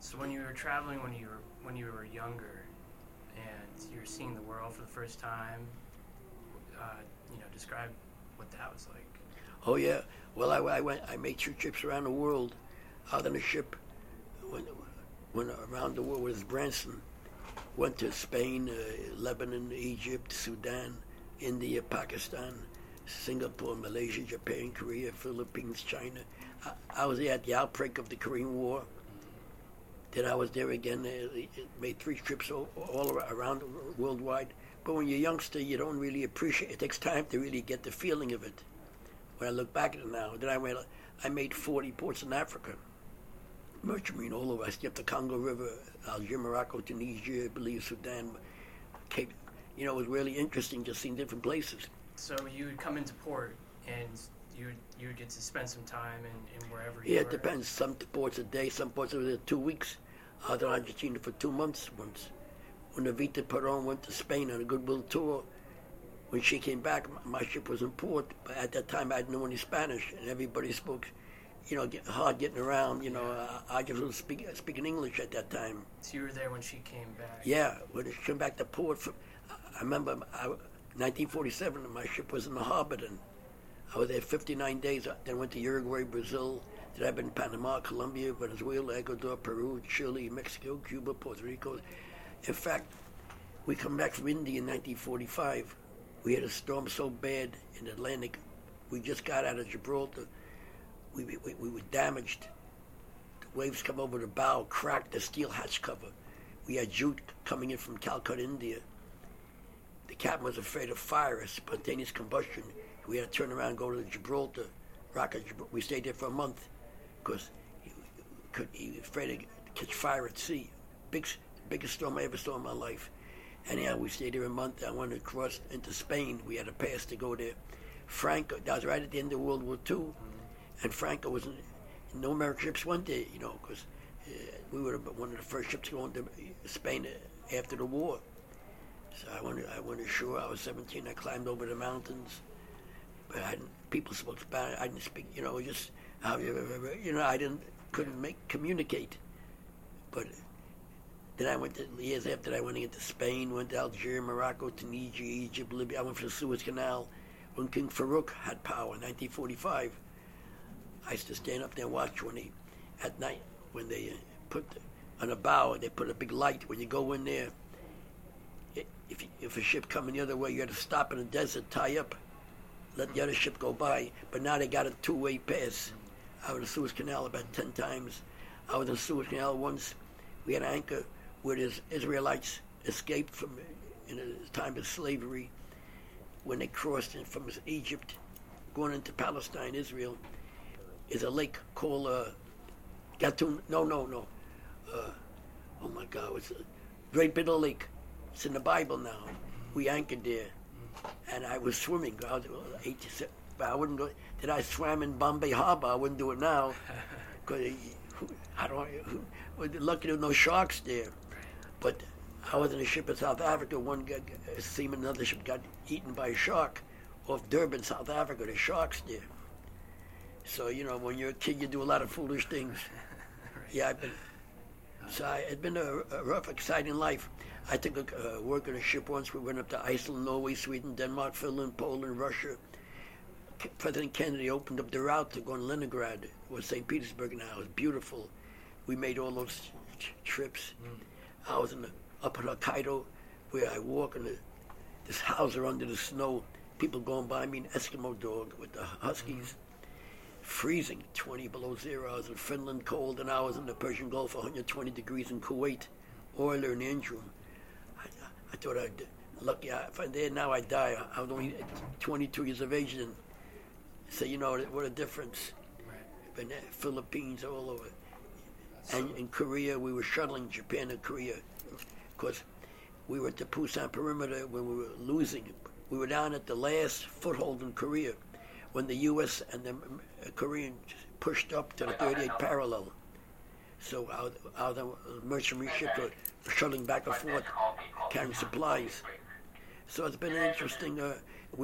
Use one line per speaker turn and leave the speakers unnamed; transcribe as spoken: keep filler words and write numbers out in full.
So when you were traveling, when you were when you were younger, and you were seeing the world for the first time, uh, you know, describe what that was like.
Oh yeah. Well, I, I went. I made two trips around the world, out on a ship. Went, went around the world with Branson. Went to Spain, uh, Lebanon, Egypt, Sudan, India, Pakistan, Singapore, Malaysia, Japan, Korea, Philippines, China. I, I was there at the outbreak of the Korean War. Then I was there again. Uh, made three trips all, all around worldwide. But when you're a youngster, you don't really appreciate it. It takes time to really get the feeling of it. When I look back at it now, then I went, I made forty ports in Africa. Merchant marine all over. I skipped the Congo River, Algeria, Morocco, Tunisia, Belize, Sudan, Cape. You know, it was really interesting just seeing different places.
So you would come into port, and you would, you would get to spend some time in, in wherever you
Yeah,
were.
it depends. Some ports a day, some ports a day, two weeks. I was in Argentina for two months once. When Evita Perón went to Spain on a goodwill tour, when she came back, my ship was in port, but at that time I didn't know any Spanish, and everybody spoke, you know, get, hard getting around, you know. I, I just was speak, speaking English at that time.
So you were there when she came back?
Yeah, when she came back to port, from, I remember I, nineteen forty-seven, my ship was in the harbor then. I was there fifty-nine days, then went to Uruguay, Brazil, then I've been in Panama, Colombia, Venezuela, Ecuador, Peru, Chile, Mexico, Cuba, Puerto Rico. In fact, we come back from India in nineteen forty-five. We had a storm so bad in the Atlantic. We just got out of Gibraltar. We, we, we were damaged. The waves come over the bow, cracked the steel hatch cover. We had jute coming in from Calcutta, India. The captain was afraid of fire, a spontaneous combustion. We had to turn around and go to Gibraltar, rocket Gibraltar. We stayed there for a month because he, could, he was afraid to catch fire at sea. Big, biggest storm I ever saw in my life. Anyhow, we stayed there a month. I wanted to cross into Spain. We had a pass to go there. Franco, that was right at the end of World War Two, and Franco was in, no American ships went there, you know, because uh, we were one of the first ships going to Spain after the war. So I went, I went ashore. I was seventeen. I climbed over the mountains, but I didn't, people spoke Spanish. I didn't speak, you know, just you know, I didn't couldn't make communicate. But then I went to, years after that, I went into Spain, went to Algeria, Morocco, Tunisia, Egypt, Libya. I went for the Suez Canal when King Farouk had power in nineteen forty-five. I used to stand up there and watch when they, at night, when they uh, put, the, on a bow, they put a big light. When you go in there, it, if you, if a ship coming the other way, you had to stop in the desert, tie up, let the other ship go by. But now they got a two-way pass. I was in the Suez Canal about ten times. I was in the Suez Canal once. We had an anchor where the Israelites escaped from in the time of slavery when they crossed in from Egypt, going into Palestine, Israel. Is a lake called uh, Gatun. No, no, no. Uh, oh my God! It's a Great Bitter Lake. It's in the Bible now. We anchored there, and I was swimming. I was eighty-seven, but I wouldn't go. Did I swam in Bombay Harbor? I wouldn't do it now, because I don't. We're lucky there were no sharks there. But I was in a ship in South Africa. One got, a seaman, another ship got eaten by a shark off Durban, South Africa. There's sharks there. So, you know, when you're a kid, you do a lot of foolish things. Yeah, I've been, so I, it's been a, a rough, exciting life. I took a uh, work on a ship once. We went up to Iceland, Norway, Sweden, Denmark, Finland, Poland, Russia. K- President Kennedy opened up the route to go to Leningrad. It was Saint Petersburg now. It was beautiful. We made all those ch- trips. Mm. I was in the, up in Hokkaido, where I walk in the, this houser under the snow. People going by me, an Eskimo dog with the huskies. Mm. Freezing, twenty below zero. I was in Finland, cold, and I was in the Persian Gulf, one hundred twenty degrees in Kuwait, oiler in the engine room. I, I thought I'd, lucky, I, if I'm there now, I'd die. I was only twenty-two years of age then. So, you know, what a difference. Right. Been there, Philippines, all over. So, and in Korea, we were shuttling Japan and Korea. Because we were at the Busan perimeter when we were losing. We were down at the last foothold in Korea when the U S and the Koreans pushed up to the thirty-eight parallel. So our, our merchant marine ships were shuttling back and forth, carrying supplies. So it's been an interesting uh,